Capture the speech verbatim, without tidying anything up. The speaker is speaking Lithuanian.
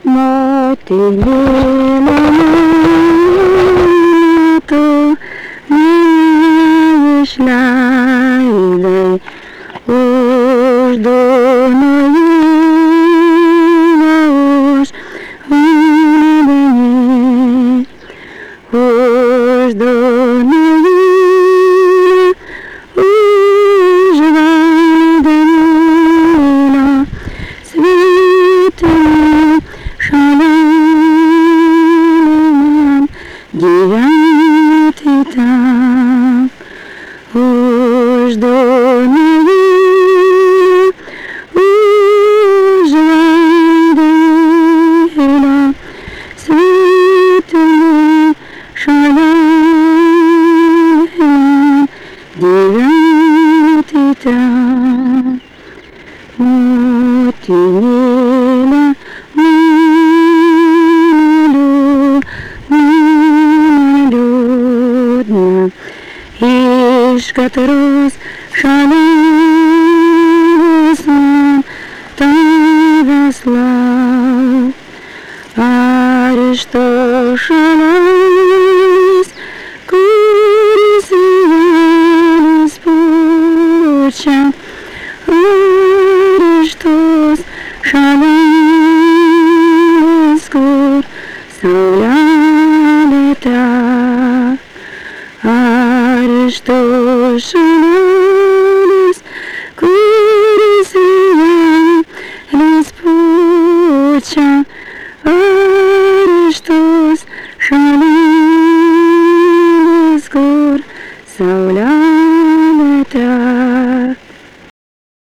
motinėlė mano, tu mane išleidai už Dunojėlio, už vandenį, už Dunojėlio, už vandenėlio, svetima šalia man gyventi tam, už Dunojėlio, už vandenėlio, svetima šalia man gyventi tam. Motinėlė mano, mano liūdna, iš katros šalies man tavęs lauk, ar iš to